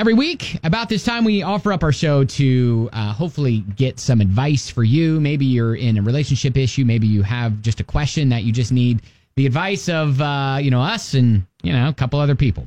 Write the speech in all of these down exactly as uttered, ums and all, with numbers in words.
Every week, about this time, we offer up our show to uh, hopefully get some advice for you. Maybe you're in a relationship issue. Maybe you have just a question that you just need the advice of, uh, you know, us and, you know, a couple other people.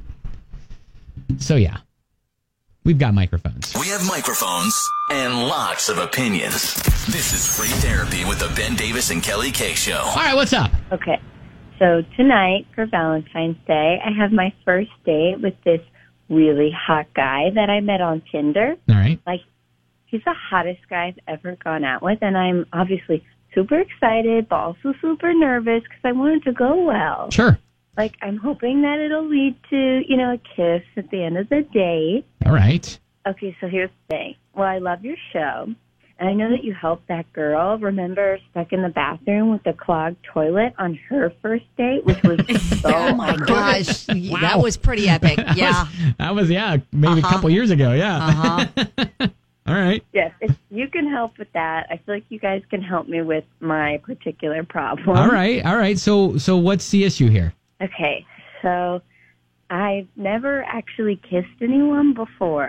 So, yeah, we've got microphones. We have microphones and lots of opinions. This is Free Therapy with the Ben Davis and Kelly K Show. All right, what's up? Okay, so tonight for Valentine's Day, I have my first date with this really hot guy that I met on Tinder. All right. Like, he's the hottest guy I've ever gone out with, and I'm obviously super excited, but also super nervous because I want it to go well. Sure. Like, I'm hoping that it'll lead to, you know, a kiss at the end of the date. All right. Okay, so here's the thing. Well, I love your show, and I know that you helped that girl, remember, stuck in the bathroom with the clogged toilet on her first date, which was so Oh, my gosh. Wow. That was pretty epic. That Yeah. Was, that was, yeah, maybe Uh-huh. a couple years ago. Yeah. Uh-huh. All right. Yes, if you can help with that, I feel like you guys can help me with my particular problem. All right. All right. So, so what's the issue here? Okay, so I've never actually kissed anyone before.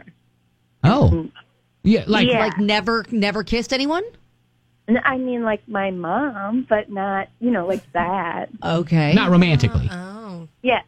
Oh. Yeah, like, Yeah. Like never, never kissed anyone? N- I mean, like my mom, but not, you know, like that. Okay. not romantically. Oh. Yeah,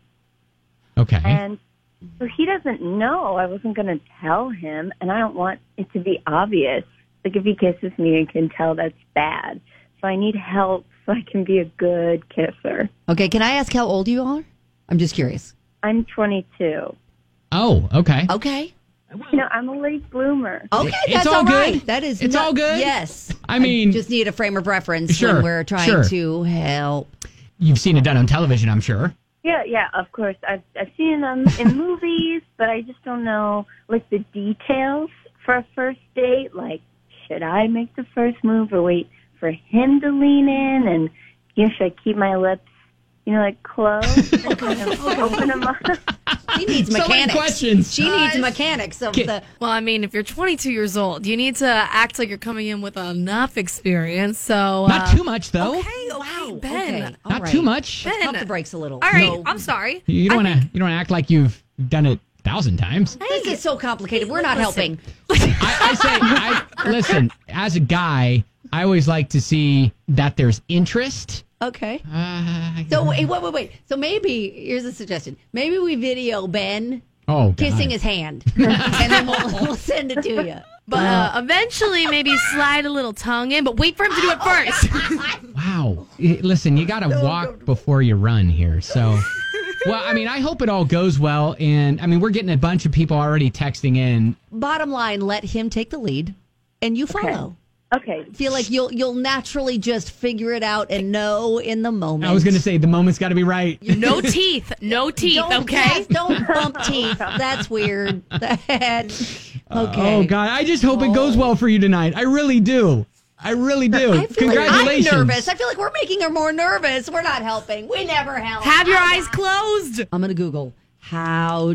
Okay. and so he doesn't know. I wasn't going to tell him, and I don't want it to be obvious. Like if he kisses me, I can tell that's bad. So I need help so I can be a good kisser. Okay, can I ask how old you are? I'm just curious. I'm twenty-two. Oh, okay. Okay. You know, I'm a late bloomer. Okay, It's that's all all good. right. That is It's not- all good. Yes. I mean- just need a frame of reference Sure, when we're trying sure. to help. You've seen it done on television, I'm sure. Yeah, yeah, of course. I've I've seen them in movies, but I just don't know like the details for a first date. Like, should I make the first move or wait for him to lean in? And you know, should I keep my lips, you know, like closed and kind of open them up? She needs So many mechanics. questions. She needs mechanics of Ki- the. Well, I mean, if you're twenty-two years old, you need to act like you're coming in with enough experience. So Not uh, too much, though. Okay, okay, Ben. Okay. all Not right. too much. Ben. Pump the brakes a little. All right, No. I'm sorry. You don't I want to. You don't wanna act like you've done it a thousand times. This is so complicated. We're not Listen. helping. I, I say, I listen. As a guy, I always like to see that there's interest. Okay. Uh, So wait, wait, wait, wait. So maybe here's a suggestion. Maybe we video Ben oh, God. kissing his hand, and then we'll, we'll send it to you. But uh, eventually, maybe slide a little tongue in, but wait for him to do it first. Wow. Y- Listen, you got to walk before you run here. So, well, I mean, I hope it all goes well. And I mean, we're getting a bunch of people already texting in. Bottom line, let him take the lead, and you follow. Okay. Feel like you'll you'll naturally just figure it out and know in the moment. I was going to say the moment's got to be right. No teeth. No teeth, Don't, okay? yes, don't bump teeth. That's weird. That, okay. Oh, God. I just hope it goes well for you tonight. I really do. I really do. I feel Congratulations. Like I'm nervous. I feel like we're making her more nervous. We're not helping. We never help. Have your eyes closed. I'm going to Google how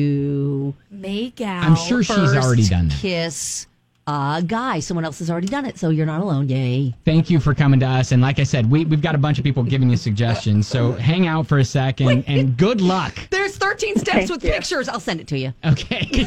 to Make out. I'm sure she's first already done that. kiss a guy. Someone else has already done it, so you're not alone. Yay. Thank you for coming to us. And like I said, we, we've got a bunch of people giving you suggestions. So hang out for a second and good luck. There's thirteen steps Thank with you. pictures. I'll send it to you. Okay.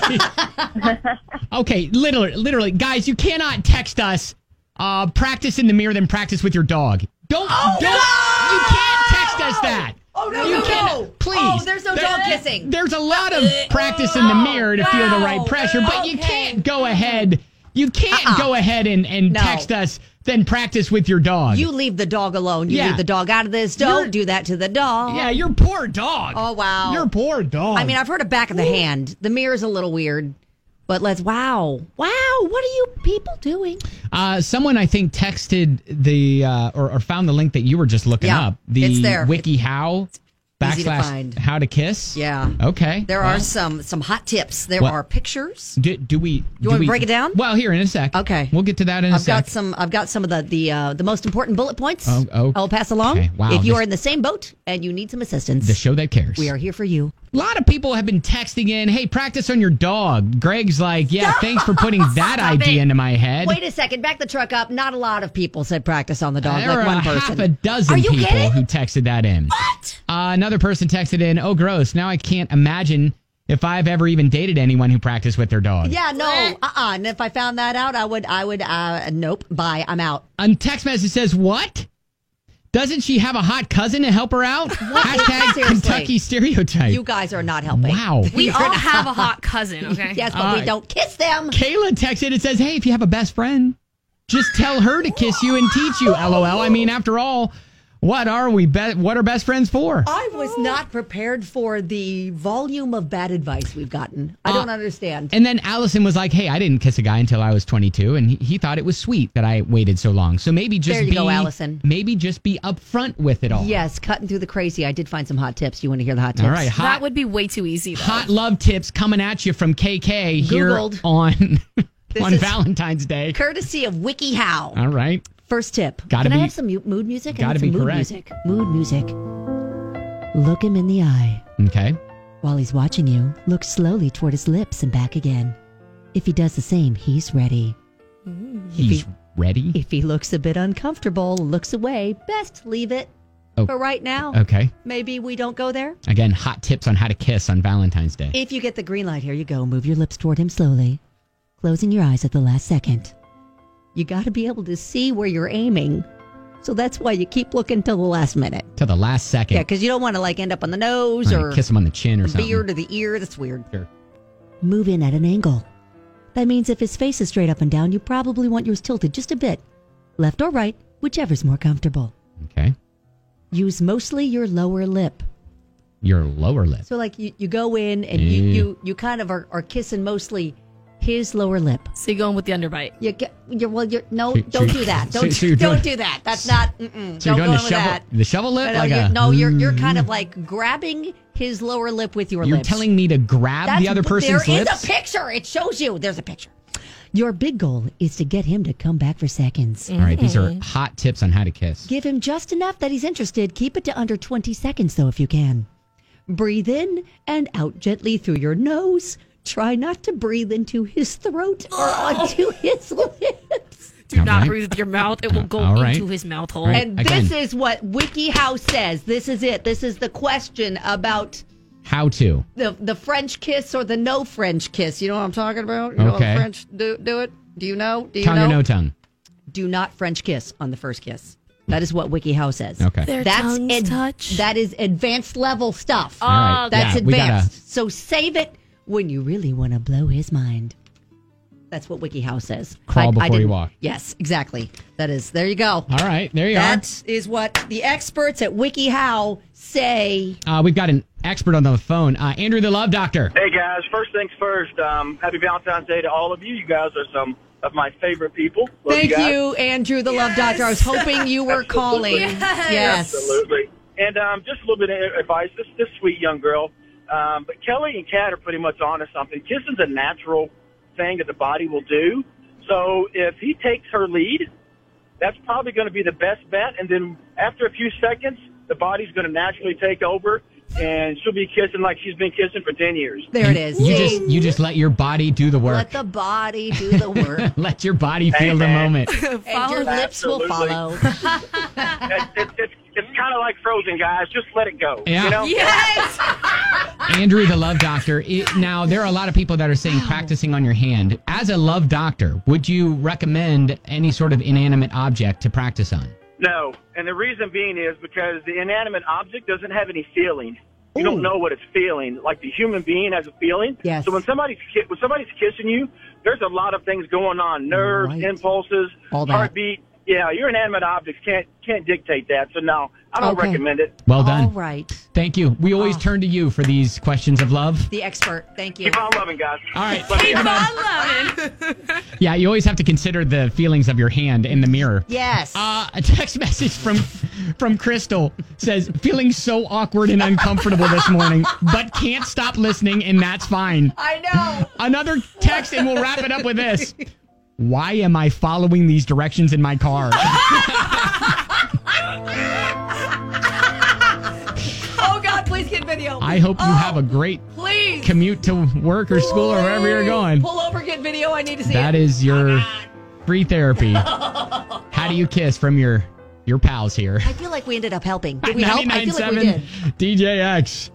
Okay. Literally, literally, guys, you cannot text us. Uh, practice in the mirror, then practice with your dog. Don't. Oh, don't. no! You can't text us that. Oh, no, you no, can't- no. Please. Oh, there's no There- dog kissing. There's a lot of practice in the mirror to feel the right wow. pressure, but you Okay. can't go ahead. You can't Uh-uh. go ahead and, and No. text us, then practice with your dog. You leave the dog alone. You Yeah. leave the dog out of this. Don't You're- do that to the dog. yeah, your poor dog. Oh, wow. Your poor dog. I mean, I've heard of back of the hand. The mirror's a little weird, but let's. Wow, wow. What are you people doing? Uh, someone I think texted the uh, or, or found the link that you were just looking Yeah, up. The it's there. wiki how easy to backslash find. how to kiss. Yeah. Okay. There well, are some some hot tips. There What? are pictures. Do, do we? do want me to we- break it down? Well, here in a sec. Okay. We'll get to that in a I've sec. got some. I've got some of the the uh, the most important bullet points. Oh, oh, I'll pass along. okay. Wow, If you this- are in the same boat and you need some assistance, the show that cares. we are here for you. A lot of people have been texting in, "Hey, practice on your dog." Greg's like, "Yeah, thanks for putting that idea it. into my head." Wait a second. Back the truck up. Not a lot of people said practice on the dog. There like are one a person. half a dozen Are you people kidding? who texted that in. What? Uh, another person texted in, "Oh, gross. Now I can't imagine if I've ever even dated anyone who practiced with their dog. Yeah, no, uh-uh. And if I found that out, I would, I would, uh, nope, bye, I'm out. A text message says, what? Doesn't she have a hot cousin to help her out? Hashtag Seriously. Kentucky stereotype. You guys are not helping. Wow. We You're all not- have a hot cousin, okay? Yes, but All we right. don't kiss them. Kayla texted and says, hey, if you have a best friend, just tell her to kiss you and teach you. LOL. I mean, after all, what are we? Be- what are best friends for? I was not prepared for the volume of bad advice we've gotten. I don't understand. And then Allison was like, hey, I didn't kiss a guy until I was twenty-two. And he, he thought it was sweet that I waited so long. So maybe just There you be, go, Allison. maybe just be upfront with it all. Yes, cutting through the crazy. I did find some hot tips. You want to hear the hot tips? All right. Hot, That would be way too easy, though. hot love tips coming at you from K K here Googled. on, on is- Valentine's Day. Courtesy of WikiHow. All right. First tip. Gotta Can be- I have some mu- mood music? I gotta need some be mood correct. music. Mood music. Look him in the eye. Okay. While he's watching you, look slowly toward his lips and back again. If he does the same, he's ready. He's he- ready. If he looks a bit uncomfortable, looks away, best leave it. Oh. For right now, Okay. maybe we don't go there. Again, hot tips on how to kiss on Valentine's Day. If you get the green light, here you go. Move your lips toward him slowly, closing your eyes at the last second. You got to be able to see where you're aiming. So that's why you keep looking till the last minute. To the last second. Yeah, because you don't want to like end up on the nose Right, or kiss him on the chin or the something. beard or the ear. That's weird. Sure. Move in at an angle. That means if his face is straight up and down, you probably want yours tilted just a bit. Left or right, whichever's more comfortable. Okay. Use mostly your lower lip. Your lower lip. So like you, you go in and you, Yeah. you, you kind of are, are kissing mostly his lower lip. So you're going with the underbite. You get, you're, well, you're, no, So- don't so- do that. so- Don't, so you're don't doing- do that. That's not, mm-mm. So don't you're go doing in the with shovel, that. the shovel lip? No, like you're, a, no, you're, you're kind of like grabbing his lower lip with your You're lips. telling me to grab That's- the other person's There lips? is a picture. It shows you. There's a picture. Your big goal is to get him to come back for seconds. All right, these are hot tips on how to kiss. Give him just enough that he's interested. Keep it to under twenty seconds, though, if you can. Breathe in and out gently through your nose. Try not to breathe into his throat or onto his lips. Do All not right. breathe with your mouth. It will go All right. into his mouth hole. All right. And Again. this is what WikiHow says. This is it. This is the question about How to. the the French kiss or the no French kiss. You know what I'm talking about? You know Okay. how French do, do it? Do you know? Do you Tongue know? or no tongue? Do not French kiss on the first kiss. That is what WikiHow says. Okay. Their That's tongues ad- touch. That is advanced level stuff. All right. That's yeah, we advanced. gotta- So save it when you really want to blow his mind. That's what WikiHow says. Crawl before you didn't- walk. Yes, exactly. That is. There you go. All right, there you That is what the experts at WikiHow say. are. Uh, we've got an expert on the phone, uh, Andrew the Love Doctor. Hey guys, first things first. Um, happy Valentine's Day to all of you. You guys are some of my favorite people. Love Thank you, guys. you, Andrew, the Love Doctor. I was hoping you were calling. Yes. Yes. Absolutely. And um, just a little bit of advice. This this sweet young girl. Um, but Kelly and Kat are pretty much onto something. Kissing's a natural thing that the body will do. So if he takes her lead, that's probably going to be the best bet. And then after a few seconds, the body's going to naturally take over, and she'll be kissing like she's been kissing for ten years. There it is. You See? just you just let your body do the work. Let the body do the work. Let your body feel the man. moment. And your lips will Absolutely. follow. It's, it's, it's, it's kind of like Frozen, guys. Just let it go. Yeah. You know? Yes. Andrew, the Love Doctor. It, now, there are a lot of people that are saying practicing on your hand. As a Love Doctor, would you recommend any sort of inanimate object to practice on? No, and the reason being is because the inanimate object doesn't have any feeling. You Ooh. don't know what it's feeling. Like the human being has a feeling. Yes. So when somebody's ki- when somebody's kissing you, there's a lot of things going on: nerves, Right. impulses, All that. heartbeat. Yeah, your inanimate objects can't can't dictate that. So no, I don't Okay. recommend it. Well All done. right. Thank you. We always Oh. turn to you for these questions of love. The expert. Thank you. Keep on loving, guys. All right. Love you Keep guys. on loving. Yeah, you always have to consider the feelings of your hand in the mirror. Yes. Uh, a text message from from Crystal says, feeling so awkward and uncomfortable this morning, but can't stop listening, and that's fine. I know. Another text, and we'll wrap it up with this. Why am I following these directions in my car? Oh, God, please get video. I hope you Oh, have a great Please. commute to work or school or wherever you're going. Pull over, get video. I need to see That it. is your free therapy. How do you kiss from your your pals here? I feel like we ended up helping. Did we help? I feel like we ninety-nine point seven did. D J X.